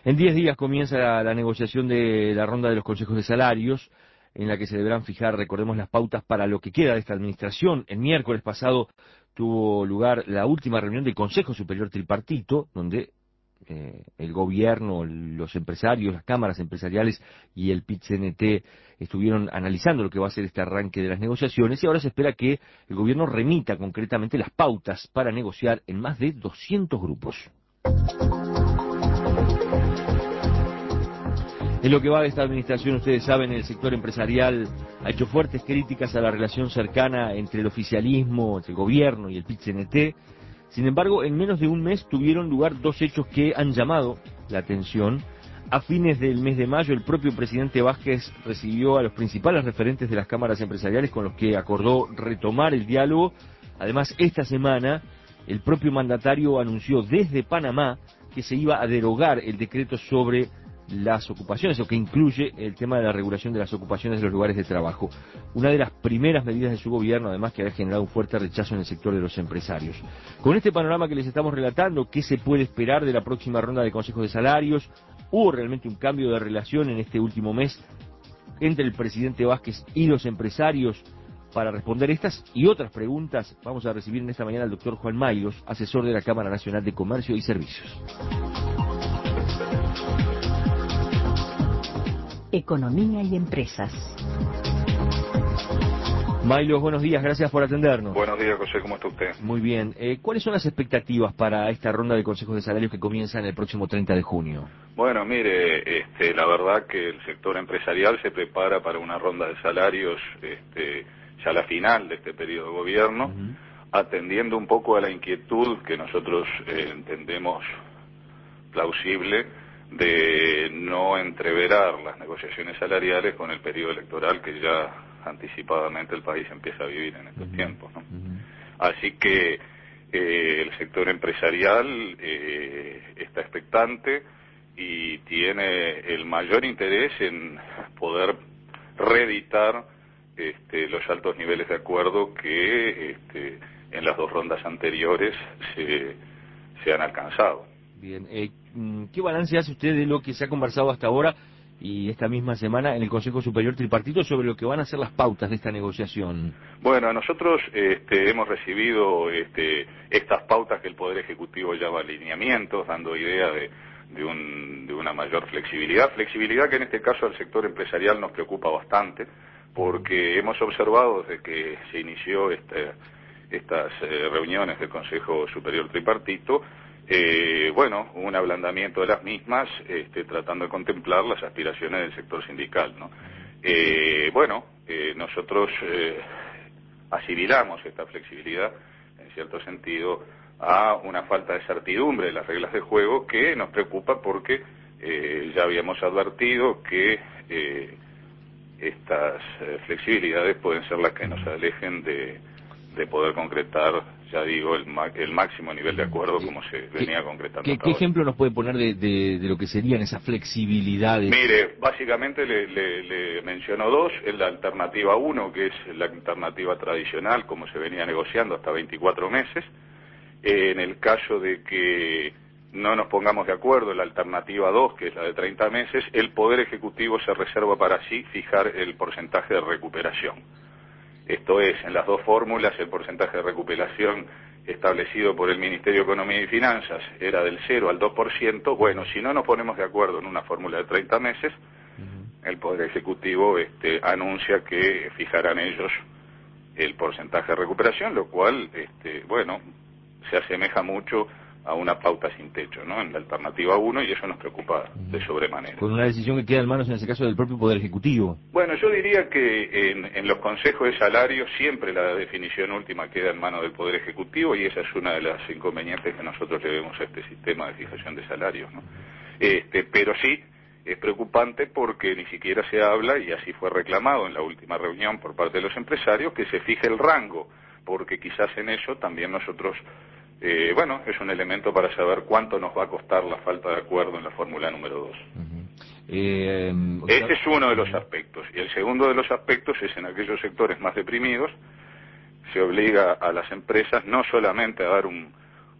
En 10 días comienza la negociación de la ronda de los consejos de salarios, en la que se deberán fijar, recordemos, las pautas para lo que queda de esta administración. El miércoles pasado tuvo lugar la última reunión del Consejo Superior Tripartito, donde el gobierno, los empresarios, las cámaras empresariales y el PIT-CNT estuvieron analizando lo que va a ser este arranque de las negociaciones, y ahora se espera que el gobierno remita concretamente las pautas para negociar en más de 200 grupos. En lo que va de esta administración, ustedes saben, el sector empresarial ha hecho fuertes críticas a la relación cercana entre el oficialismo, entre el gobierno y el PIT-CNT. Sin embargo, en menos de un mes tuvieron lugar dos hechos que han llamado la atención. A fines del mes de mayo, el propio presidente Vázquez recibió a los principales referentes de las cámaras empresariales con los que acordó retomar el diálogo. Además, esta semana, el propio mandatario anunció desde Panamá que se iba a derogar el decreto sobre las ocupaciones, o que incluye el tema de la regulación de las ocupaciones de los lugares de trabajo. Una de las primeras medidas de su gobierno, además, que ha generado un fuerte rechazo en el sector de los empresarios. Con este panorama que les estamos relatando, ¿qué se puede esperar de la próxima ronda de consejos de salarios? ¿Hubo realmente un cambio de relación en este último mes entre el presidente Vázquez y los empresarios? Para responder estas y otras preguntas, vamos a recibir en esta mañana al doctor Juan Maylos, asesor de la Cámara Nacional de Comercio y Servicios. Economía y Empresas. Maylos, buenos días, gracias por atendernos. Buenos días, José, ¿cómo está usted? Muy bien. ¿Cuáles son las expectativas para esta ronda de consejos de salarios que comienza en el próximo 30 de junio? Bueno, mire, la verdad que el sector empresarial se prepara para una ronda de salarios ya a la final de este periodo de gobierno, atendiendo un poco a la inquietud que nosotros entendemos plausible de no entreverar las negociaciones salariales con el periodo electoral que ya anticipadamente el país empieza a vivir en estos tiempos, ¿no? Así que el sector empresarial está expectante y tiene el mayor interés en poder reeditar los altos niveles de acuerdo que en las dos rondas anteriores se han alcanzado. Bien, ¿qué balance hace usted de lo que se ha conversado hasta ahora y esta misma semana en el Consejo Superior Tripartito sobre lo que van a ser las pautas de esta negociación? Bueno, nosotros hemos recibido estas pautas que el Poder Ejecutivo llama alineamientos, dando idea de una mayor flexibilidad que en este caso al sector empresarial nos preocupa bastante, porque hemos observado desde que se inició estas reuniones del Consejo Superior Tripartito, un ablandamiento de las mismas, tratando de contemplar las aspiraciones del sector sindical, ¿no? Nosotros asimilamos esta flexibilidad, en cierto sentido, a una falta de certidumbre de las reglas de juego que nos preocupa porque ya habíamos advertido que estas flexibilidades pueden ser las que nos alejen de poder concretar, ya digo, el máximo nivel de acuerdo como se venía concretando. ¿Qué ejemplo nos puede poner de lo que serían esas flexibilidades? Mire, básicamente le menciono dos. La alternativa 1, que es la alternativa tradicional, como se venía negociando hasta 24 meses. En el caso de que no nos pongamos de acuerdo en la alternativa 2, que es la de 30 meses, el Poder Ejecutivo se reserva para sí fijar el porcentaje de recuperación. Esto es, en las dos fórmulas, el porcentaje de recuperación establecido por el Ministerio de Economía y Finanzas era del 0 al 2%. Bueno, si no nos ponemos de acuerdo en una fórmula de 30 meses, el Poder Ejecutivo anuncia que fijarán ellos el porcentaje de recuperación, lo cual, se asemeja mucho a una pauta sin techo, ¿no? En la alternativa 1, y eso nos preocupa de sobremanera. Con una decisión que queda en manos, en ese caso, del propio Poder Ejecutivo. Bueno, yo diría que en los consejos de salario siempre la definición última queda en manos del Poder Ejecutivo, y esa es una de las inconvenientes que nosotros le vemos a este sistema de fijación de salarios, ¿no? Pero sí, es preocupante porque ni siquiera se habla, y así fue reclamado en la última reunión por parte de los empresarios, que se fije el rango, porque quizás en eso también nosotros... es un elemento para saber cuánto nos va a costar la falta de acuerdo en la fórmula número 2. Ese es uno de los aspectos. Y el segundo de los aspectos es en aquellos sectores más deprimidos, se obliga a las empresas no solamente a dar un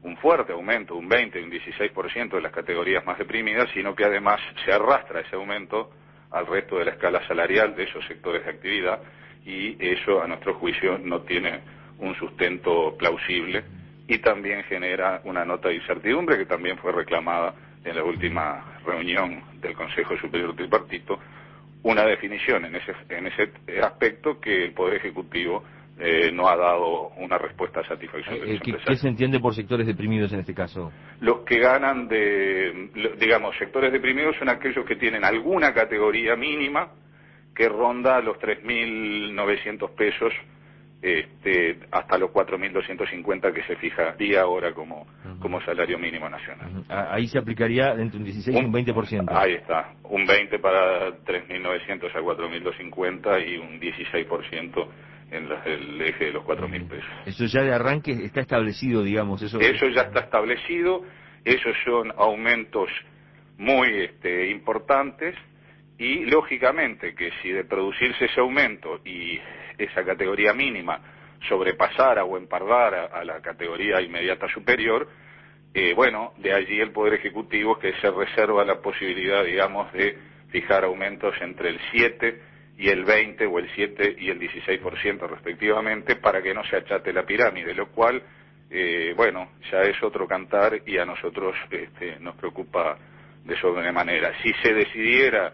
un fuerte aumento, un 20, un 16% de las categorías más deprimidas, sino que además se arrastra ese aumento al resto de la escala salarial de esos sectores de actividad, y eso a nuestro juicio no tiene un sustento plausible y también genera una nota de incertidumbre que también fue reclamada en la última reunión del Consejo Superior Tripartito, una definición en ese aspecto que el Poder Ejecutivo no ha dado una respuesta satisfactoria de los empresarios. ¿Qué se entiende por sectores deprimidos en este caso? Los que ganan digamos, sectores deprimidos son aquellos que tienen alguna categoría mínima que ronda los 3.900 pesos hasta los 4.250 que se fijaría ahora como salario mínimo nacional. Ahí se aplicaría entre un 16 y un 20%. Ahí está, un 20 para 3.900 a 4.250 y un 16% en el eje de los 4.000 pesos. Eso ya de arranque está establecido, digamos. Eso ya está establecido, esos son aumentos muy importantes, y lógicamente que si de producirse ese aumento y esa categoría mínima sobrepasara o empardara a la categoría inmediata superior, de allí el Poder Ejecutivo que se reserva la posibilidad, digamos, de fijar aumentos entre el 7 y el 20 o el 7 y el 16% respectivamente, para que no se achate la pirámide, lo cual, ya es otro cantar, y a nosotros nos preocupa de sobremanera. Si se decidiera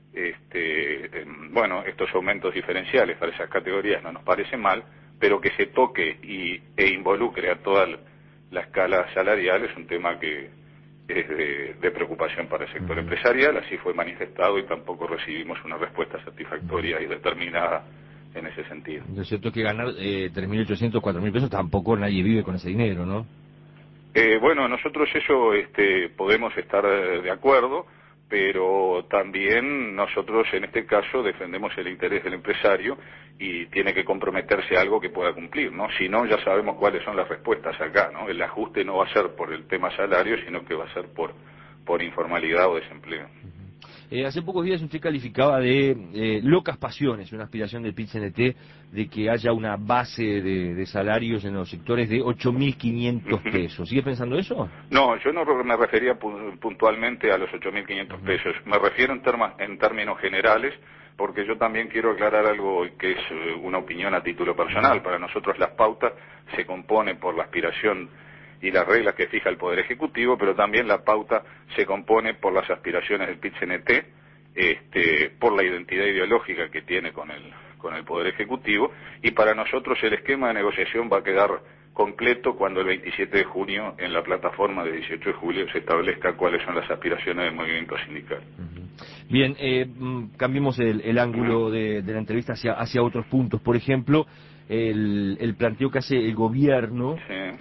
estos aumentos diferenciales para esas categorías no nos parece mal, pero que se toque e involucre a toda la escala salarial es un tema que es de preocupación para el sector empresarial. Así fue manifestado y tampoco recibimos una respuesta satisfactoria y determinada en ese sentido. Lo cierto es que ganar 3.800, 4.000 pesos tampoco nadie vive con ese dinero, ¿no? Nosotros eso podemos estar de acuerdo, pero también nosotros en este caso defendemos el interés del empresario y tiene que comprometerse a algo que pueda cumplir, ¿no? Si no, ya sabemos cuáles son las respuestas acá, ¿no? El ajuste no va a ser por el tema salario, sino que va a ser por informalidad o desempleo. Hace pocos días usted calificaba de locas pasiones, una aspiración del PIT-CNT de que haya una base de salarios en los sectores de 8.500 pesos. ¿Sigue pensando eso? No, yo no me refería puntualmente a los 8.500 pesos. Me refiero en términos generales, porque yo también quiero aclarar algo que es una opinión a título personal. Para nosotros las pautas se componen por la aspiración y las reglas que fija el Poder Ejecutivo, pero también la pauta se compone por las aspiraciones del PIT-CNT, por la identidad ideológica que tiene con el Poder Ejecutivo, y para nosotros el esquema de negociación va a quedar completo cuando el 27 de junio en la plataforma de 18 de julio se establezca cuáles son las aspiraciones del movimiento sindical. Bien, cambiemos el ángulo de la entrevista hacia otros puntos. Por ejemplo, el planteo que hace el gobierno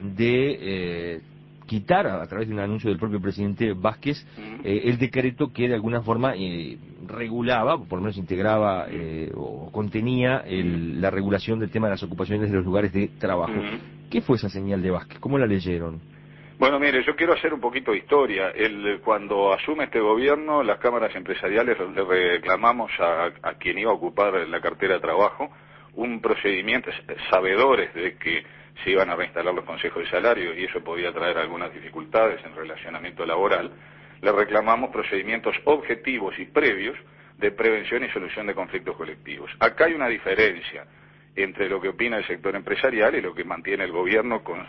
de quitar, a través de un anuncio del propio presidente Vázquez, el decreto que de alguna forma regulaba, por lo menos integraba o contenía la regulación del tema de las ocupaciones de los lugares de trabajo. ¿Qué fue esa señal de Vázquez? ¿Cómo la leyeron? Bueno, mire, yo quiero hacer un poquito de historia. Cuando asume este gobierno, las cámaras empresariales le reclamamos a quien iba a ocupar la cartera de trabajo un procedimiento, sabedores de que se iban a reinstalar los consejos de salario y eso podía traer algunas dificultades en relacionamiento laboral. Le reclamamos procedimientos objetivos y previos de prevención y solución de conflictos colectivos. Acá hay una diferencia entre lo que opina el sector empresarial y lo que mantiene el gobierno con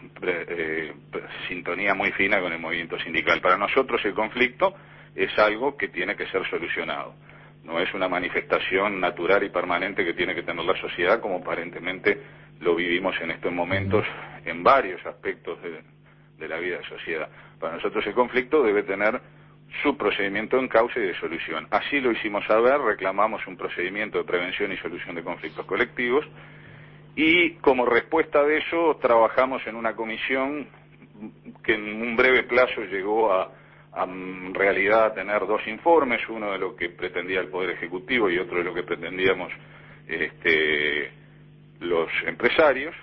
sintonía muy fina con el movimiento sindical. Para nosotros el conflicto es algo que tiene que ser solucionado. No es una manifestación natural y permanente que tiene que tener la sociedad, como aparentemente lo vivimos en estos momentos en varios aspectos de la vida de sociedad. Para nosotros el conflicto debe tener su procedimiento en causa y de solución. Así lo hicimos saber, reclamamos un procedimiento de prevención y solución de conflictos colectivos y como respuesta de eso trabajamos en una comisión que en un breve plazo llegó a en realidad tener dos informes, uno de lo que pretendía el Poder Ejecutivo y otro de lo que pretendíamos los empresarios,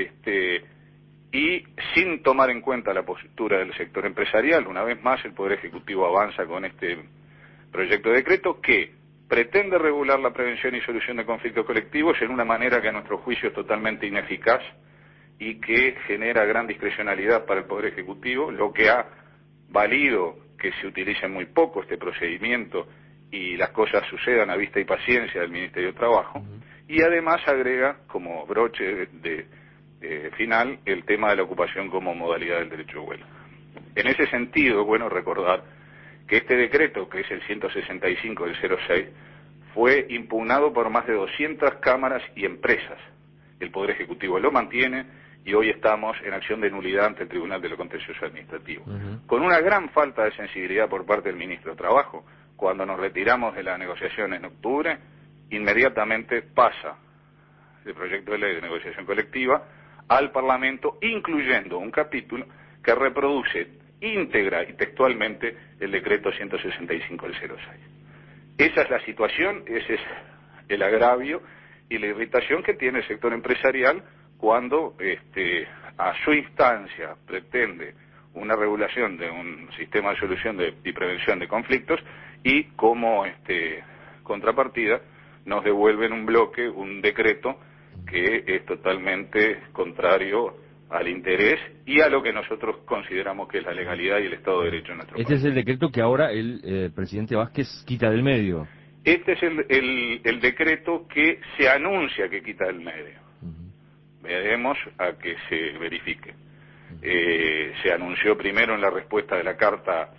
y sin tomar en cuenta la postura del sector empresarial. Una vez más el Poder Ejecutivo avanza con este proyecto de decreto que pretende regular la prevención y solución de conflictos colectivos en una manera que a nuestro juicio es totalmente ineficaz y que genera gran discrecionalidad para el Poder Ejecutivo, lo que ha valido que se utilice muy poco este procedimiento y las cosas sucedan a vista y paciencia del Ministerio de Trabajo, y además agrega como broche de final el tema de la ocupación como modalidad del derecho de huelga. En ese sentido, es bueno recordar que este decreto, que es el 165 del 06, fue impugnado por más de 200 cámaras y empresas. El Poder Ejecutivo lo mantiene y hoy estamos en acción de nulidad ante el Tribunal de lo Contencioso Administrativo. Con una gran falta de sensibilidad por parte del Ministro de Trabajo, cuando nos retiramos de la negociación en octubre, inmediatamente pasa el proyecto de ley de negociación colectiva al Parlamento, incluyendo un capítulo que reproduce íntegra y textualmente el decreto 165 del 06. Esa es la situación, ese es el agravio y la irritación que tiene el sector empresarial cuando a su instancia pretende una regulación de un sistema de solución y prevención de conflictos y como contrapartida nos devuelven un bloque, un decreto que es totalmente contrario al interés y a lo que nosotros consideramos que es la legalidad y el Estado de Derecho en nuestro país. Este es el decreto que ahora el presidente Vázquez quita del medio. Este es el decreto que se anuncia que quita del medio. Veremos a que se verifique. Se anunció primero en la respuesta de la carta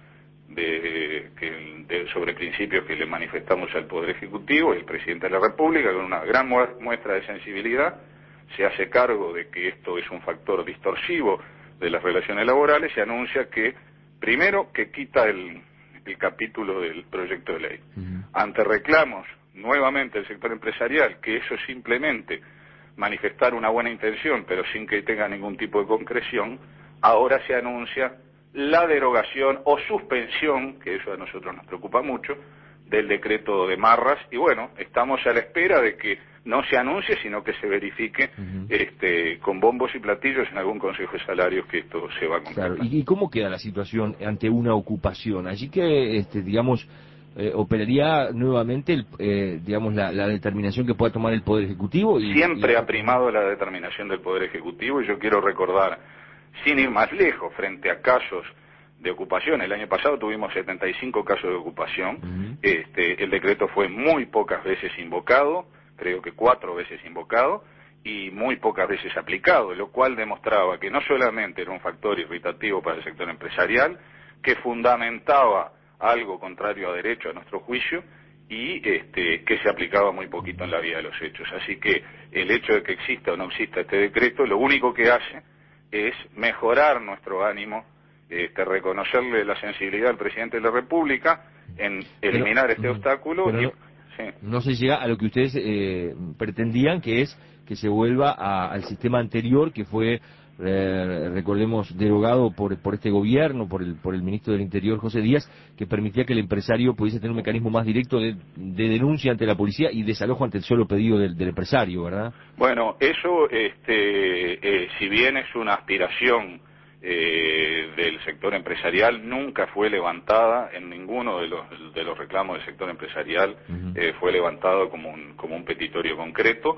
sobre principios que le manifestamos al Poder Ejecutivo, el Presidente de la República, con una gran muestra de sensibilidad, se hace cargo de que esto es un factor distorsivo de las relaciones laborales, se anuncia que, primero, que quita el capítulo del proyecto de ley. Ante reclamos, nuevamente, del sector empresarial, que eso simplemente manifestar una buena intención, pero sin que tenga ningún tipo de concreción, ahora se anuncia la derogación o suspensión, que eso a nosotros nos preocupa mucho, del decreto de Marras, y bueno, estamos a la espera de que no se anuncie, sino que se verifique con bombos y platillos en algún consejo de salarios que esto se va a concretar. Claro, ¿y cómo queda la situación ante una ocupación? Allí que, digamos, operaría nuevamente, digamos, la determinación que pueda tomar el Poder Ejecutivo. Siempre ha primado la determinación del Poder Ejecutivo, y yo quiero recordar, sin ir más lejos, frente a casos de ocupación, el año pasado tuvimos 75 casos de ocupación, el decreto fue muy pocas veces invocado, creo que 4 veces invocado, y muy pocas veces aplicado, lo cual demostraba que no solamente era un factor irritativo para el sector empresarial, que fundamentaba algo contrario a derecho a nuestro juicio, y que se aplicaba muy poquito en la vida de los hechos. Así que el hecho de que exista o no exista este decreto, lo único que hace es mejorar nuestro ánimo, reconocerle la sensibilidad al Presidente de la República en eliminar este obstáculo. No se llega a lo que ustedes pretendían, que es que se vuelva al sistema anterior, que fue, recordemos, derogado por este gobierno, por el ministro del Interior, José Díaz, que permitía que el empresario pudiese tener un mecanismo más directo de denuncia ante la policía y desalojo ante el solo pedido del empresario, ¿verdad? Bueno, eso, si bien es una aspiración del sector empresarial, nunca fue levantada en ninguno de los reclamos del sector empresarial, fue levantado como un petitorio concreto.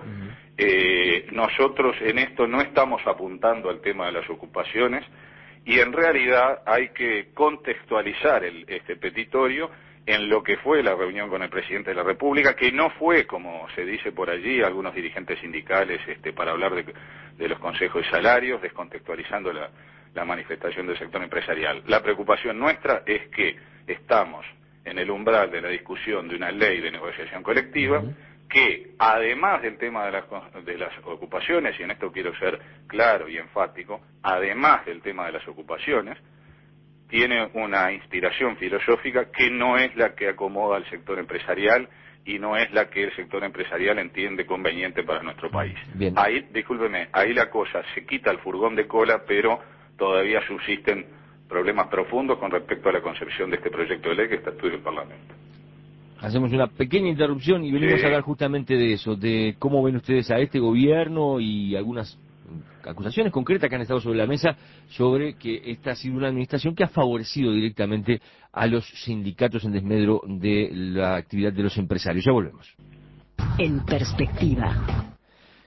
Nosotros en esto no estamos apuntando al tema de las ocupaciones, y en realidad hay que contextualizar este petitorio en lo que fue la reunión con el Presidente de la República, que no fue, como se dice por allí, algunos dirigentes sindicales para hablar de los consejos de salarios, descontextualizando la manifestación del sector empresarial. La preocupación nuestra es que estamos en el umbral de la discusión de una ley de negociación colectiva que, además del tema de las ocupaciones, y en esto quiero ser claro y enfático, además del tema de las ocupaciones, tiene una inspiración filosófica que no es la que acomoda al sector empresarial y no es la que el sector empresarial entiende conveniente para nuestro país. Bien. Ahí, discúlpeme, ahí la cosa se quita el furgón de cola, pero todavía subsisten problemas profundos con respecto a la concepción de este proyecto de ley que está en estudio en el Parlamento. Hacemos una pequeña interrupción y venimos a hablar justamente de eso, de cómo ven ustedes a este gobierno y algunas acusaciones concretas que han estado sobre la mesa sobre que esta ha sido una administración que ha favorecido directamente a los sindicatos en desmedro de la actividad de los empresarios. Ya volvemos. En perspectiva.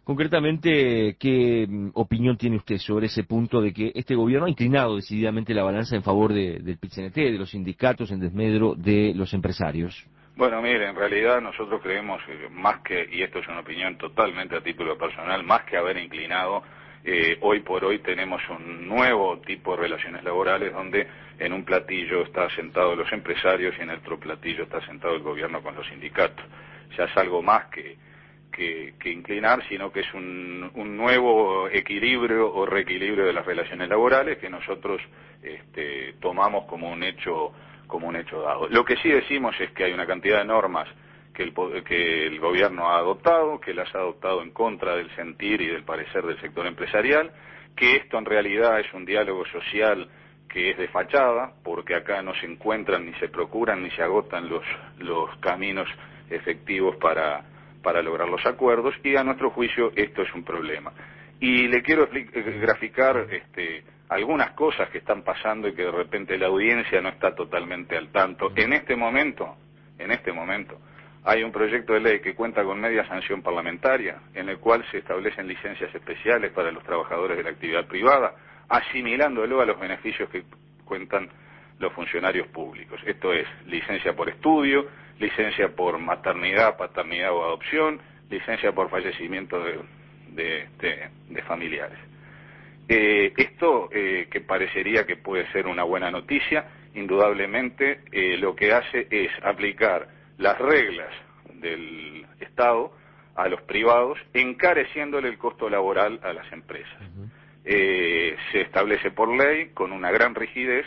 Concretamente, ¿qué opinión tiene usted sobre ese punto de que este gobierno ha inclinado decididamente la balanza en favor del PIT-CNT, de los sindicatos, en desmedro de los empresarios? Bueno, mire, en realidad nosotros creemos más que, y esto es una opinión totalmente a título personal, más que haber inclinado, hoy por hoy tenemos un nuevo tipo de relaciones laborales donde en un platillo está sentado los empresarios y en el otro platillo está sentado el gobierno con los sindicatos. Ya es algo más que inclinar, sino que es un nuevo equilibrio o reequilibrio de las relaciones laborales que nosotros tomamos como un hecho dado. Lo que sí decimos es que hay una cantidad de normas que el gobierno ha adoptado, que las ha adoptado en contra del sentir y del parecer del sector empresarial, que esto en realidad es un diálogo social que es de fachada, porque acá no se encuentran, ni se procuran, ni se agotan los caminos efectivos para lograr los acuerdos, y a nuestro juicio esto es un problema. Y le quiero graficar algunas cosas que están pasando y que de repente la audiencia no está totalmente al tanto. En este momento, hay un proyecto de ley que cuenta con media sanción parlamentaria, en el cual se establecen licencias especiales para los trabajadores de la actividad privada, asimilándolo a los beneficios que cuentan los funcionarios públicos. Esto es licencia por estudio, licencia por maternidad, paternidad o adopción, licencia por fallecimiento de familiares. Esto que parecería que puede ser una buena noticia, indudablemente lo que hace es aplicar las reglas del Estado a los privados, encareciéndole el costo laboral a las empresas. Se establece por ley con una gran rigidez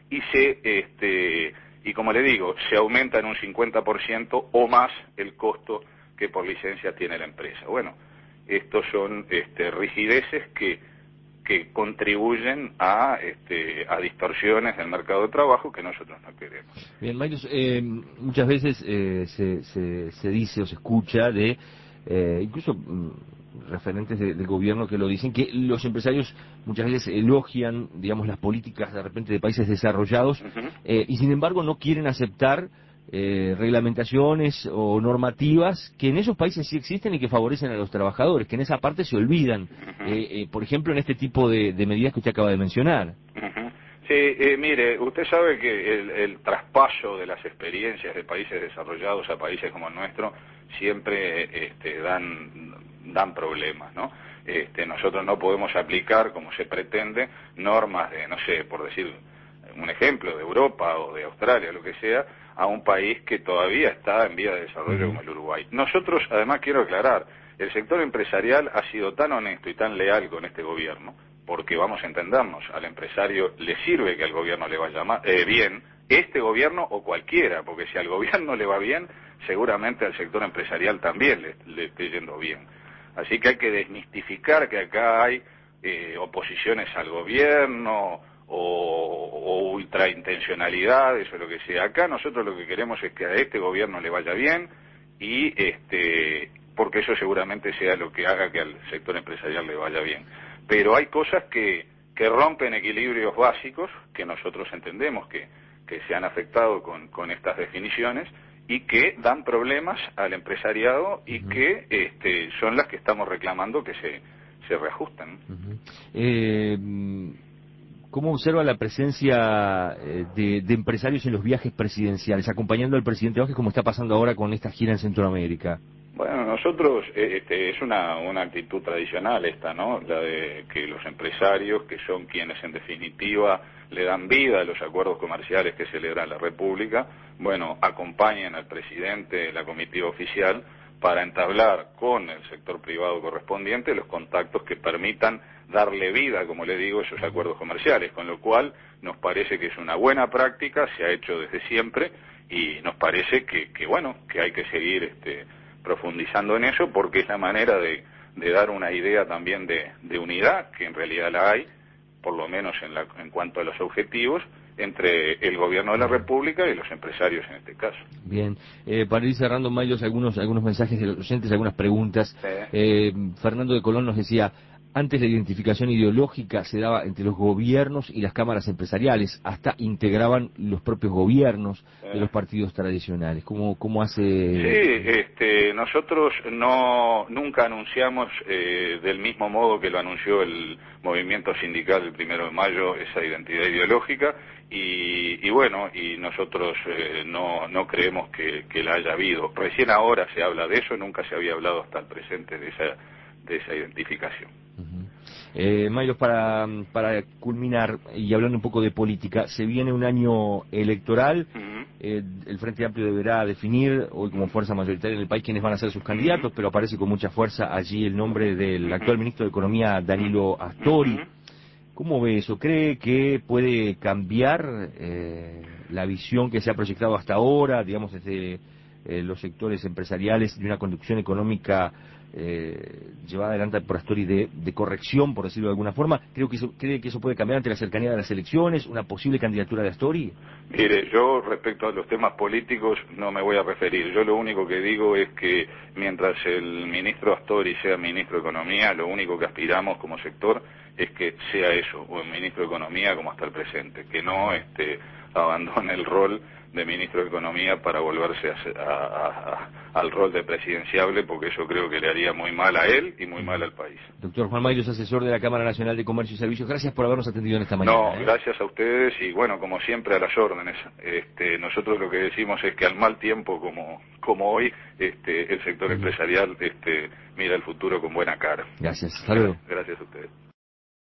y como le digo, se aumenta en un 50% o más el costo que por licencia tiene la empresa. Bueno, estos son rigideces que contribuyen a distorsiones del mercado de trabajo que nosotros no queremos. Bien, Mayos, muchas veces se dice o se escucha de incluso referentes del gobierno que lo dicen, que los empresarios muchas veces elogian, digamos, las políticas de repente de países desarrollados y sin embargo no quieren aceptar reglamentaciones o normativas que en esos países sí existen y que favorecen a los trabajadores, que en esa parte se olvidan, por ejemplo, en este tipo de medidas que usted acaba de mencionar. Sí, mire, usted sabe que el traspaso de las experiencias de países desarrollados a países como el nuestro siempre dan problemas, ¿no? Nosotros no podemos aplicar, como se pretende, normas de, no sé, por decir un ejemplo, de Europa o de Australia, lo que sea, a un país que todavía está en vía de desarrollo como el Uruguay. Nosotros, además, quiero aclarar, el sector empresarial ha sido tan honesto y tan leal con este gobierno, porque vamos a entendernos, al empresario le sirve que al gobierno le vaya bien, este gobierno o cualquiera, porque si al gobierno le va bien, seguramente al sector empresarial también le esté yendo bien. Así que hay que desmistificar que acá hay oposiciones al gobierno o ultraintencionalidades o lo que sea. Acá nosotros lo que queremos es que a este gobierno le vaya bien y porque eso seguramente sea lo que haga que al sector empresarial le vaya bien. Pero hay cosas que rompen equilibrios básicos que nosotros entendemos que se han afectado con estas definiciones y que dan problemas al empresariado y que son las que estamos reclamando que se reajusten. ¿Cómo observa la presencia de empresarios en los viajes presidenciales, acompañando al presidente Vázquez como está pasando ahora con esta gira en Centroamérica? Bueno, nosotros, es una actitud tradicional esta, ¿no? La de que los empresarios, que son quienes en definitiva le dan vida a los acuerdos comerciales que celebra la República, bueno, acompañen al presidente de la comitiva oficial para entablar con el sector privado correspondiente los contactos que permitan darle vida, como le digo, a esos acuerdos comerciales, con lo cual nos parece que es una buena práctica, se ha hecho desde siempre y nos parece que bueno, que hay que seguir profundizando en eso porque es la manera de dar una idea también de unidad, que en realidad la hay, por lo menos en cuanto a los objetivos, entre el gobierno de la República y los empresarios en este caso. Bien, para ir cerrando, Mayos, algunos mensajes de los oyentes, algunas preguntas. Fernando de Colón nos decía, Antes la identificación ideológica se daba entre los gobiernos y las cámaras empresariales, hasta integraban los propios gobiernos de los partidos tradicionales. ¿Cómo hace? Sí, nosotros nunca anunciamos del mismo modo que lo anunció el movimiento sindical el 1 de mayo esa identidad ideológica y bueno, y nosotros no creemos que la haya habido. Recién ahora se habla de eso, nunca se había hablado hasta el presente de esa identificación. Mayros, para culminar y hablando un poco de política, se viene un año electoral. El Frente Amplio deberá definir hoy como fuerza mayoritaria en el país quiénes van a ser sus candidatos, pero aparece con mucha fuerza allí el nombre del actual ministro de Economía, Danilo Astori. ¿Cómo ve eso? ¿Cree que puede cambiar la visión que se ha proyectado hasta ahora, digamos, desde los sectores empresariales, de una conducción económica llevada adelante por Astori de corrección, por decirlo de alguna forma? ¿Cree que eso puede cambiar ante la cercanía de las elecciones, una posible candidatura de Astori? Mire, yo respecto a los temas políticos no me voy a referir. Yo lo único que digo es que mientras el ministro Astori sea ministro de Economía, lo único que aspiramos como sector es que sea eso, un ministro de Economía como hasta el presente, que no abandone el rol de ministro de Economía para volverse al rol de presidenciable, porque eso creo que le haría muy mal a él y muy mal al país. Doctor Juan Mayros, asesor de la Cámara Nacional de Comercio y Servicios, gracias por habernos atendido en esta mañana. No, gracias a ustedes y bueno, como siempre a las órdenes. Nosotros lo que decimos es que al mal tiempo como hoy, el sector empresarial mira el futuro con buena cara. Gracias, hasta luego. Gracias a ustedes.